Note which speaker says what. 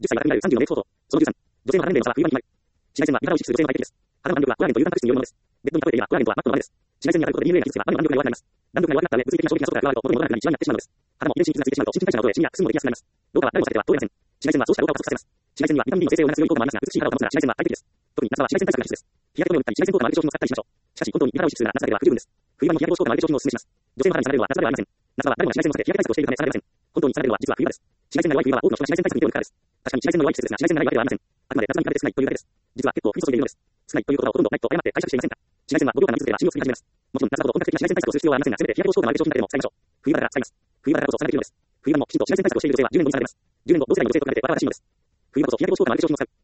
Speaker 1: 10歳は髪が34名相当。その13、女性の肌年齢の差は冬場に決まる。紫外線は美肌を意識する女性の外的です。肌の弾力はコラーゲンというタンパク質によるものです。ベッドに例えて言えばコラーゲンとはマットの豆です。紫外線に当たることで DNA が傷つけば雨の弾力が弱くなります。弾力が弱くなった上、物理的な衝撃が外から加わると元の元の肌に一番になってしまうのです。肌も遺伝子に傷がついてしまうと新陳代謝などでシミやくすみもできやすくなります。老化は誰も避けては通れません。紫外線はそうした老化を加速させます。紫外線にはビタミン D の生成を促す良い効果もありますが、美しい肌を保つなら紫外線は最適です。特に夏場は紫外線対策が必須です。日焼け止めを塗ったり紫外線効果のある化粧品を使ったりしましょう。しかし本当に美肌を意識するなら夏だけでは不十分です。冬場の日焼け防止効果のある化粧品をお勧めします。女性の肌にされるのは夏場ではありません。夏場は誰もが紫外線を避けて日焼け対策をしているためされません。本当にされるのは実は冬場です。紫外線が弱い冬場は多くの人が紫外線対策に手を抜くからです。確かに紫外線の弱い季節ですが、紫外線がないわけではありません。あくまで夏場に比べて少ないというだけです。実は結構降り注いでいるのです。少ないという言葉をほとんどないと誤って解釈していませんか。紫外線は5秒間の水ではシミを作り始めます。もちろん夏場ほど本格的な紫外線対策をする必要はありませんが、せめて日焼け防止効果のある化粧品だけでも使いましょう。冬場だから使います。冬場だからこそ使わなければいいのです。冬場もきちんと紫外線対策をしている女性は10年後にされます。10年後同世代の女性と比べて我々はしいのです。冬場こそ日焼け防止効果のある化粧品を使う。